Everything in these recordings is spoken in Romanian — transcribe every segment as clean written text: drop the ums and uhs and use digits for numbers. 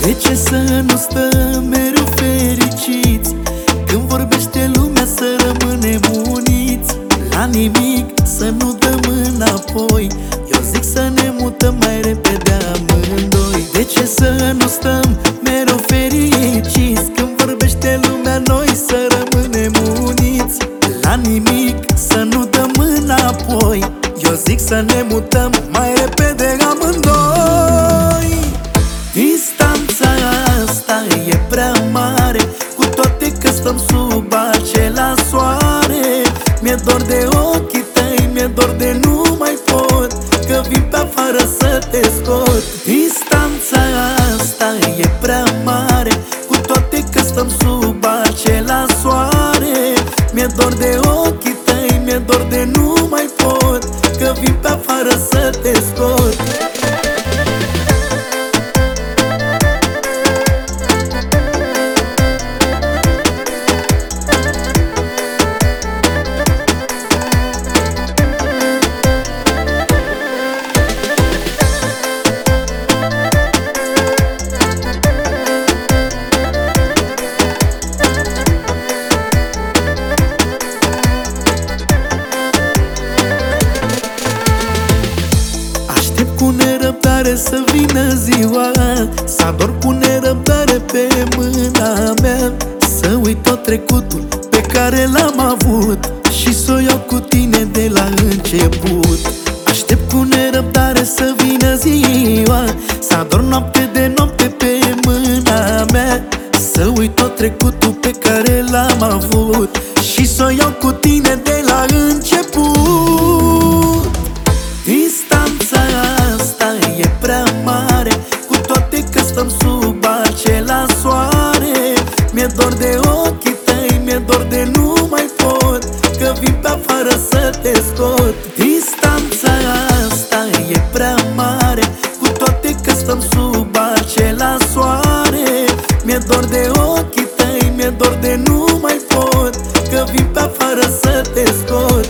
De ce să nu stăm mereu fericiți? Când vorbește lumea să rămânem uniți. La nimic să nu dăm înapoi. Eu zic să ne mutăm mai repede amândoi. De ce să nu stăm mereu fericiți? Când vorbește lumea noi să rămânem uniți. La nimic să nu dăm înapoi. Eu zic să ne mutăm mai repede amândoi. Distanța asta e prea mare, cu toate că stăm sub același soare. Mi-e dor de ochii tăi, mi-e dor de nu mai pot, că vin pe afară să te scot. Distanța asta e prea mare, cu toate că stăm sub același soare. Mi-e dor de ochii tăi, mi-e dor de nu mai pot, că vin pe afară să te scot. Cu nerăbdare să vină ziua, să ador cu nerăbdare pe mâna mea. Să uit tot trecutul pe care l-am avut și să o iau cu tine de la început. Aștept cu nerăbdare să vină ziua, să ador noapte de noapte pe mâna mea. Să uit tot trecutul pe care l-am avut și să o iau cu tine de la început. Distanța asta e prea mare, cu toate că stăm sub același soare. Mi-e dor de ochii tăi, mi-e dor de nu mai pot, că vin pe afară să te scot. Distanța asta e prea mare, cu toate că stăm sub același soare. Mi-e dor de ochii tăi, mi-e dor de nu mai pot, că vin pe afară să te scot.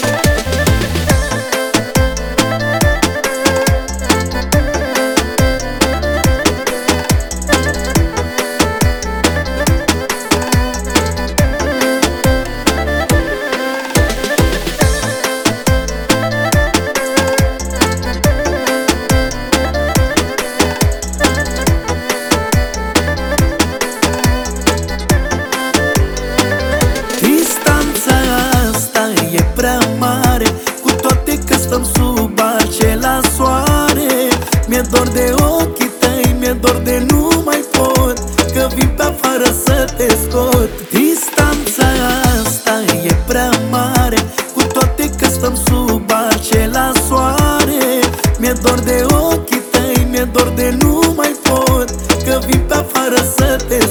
Stăm sub același soare. Mi-e dor de ochii tăi, mi-e dor de nu mai pot, că vin pe afară să te scot. Distanța asta e prea mare, cu toate că stăm sub același soare. Mi-e dor de ochii tăi, mi-e dor de nu mai pot, că vin pe afară să te scot.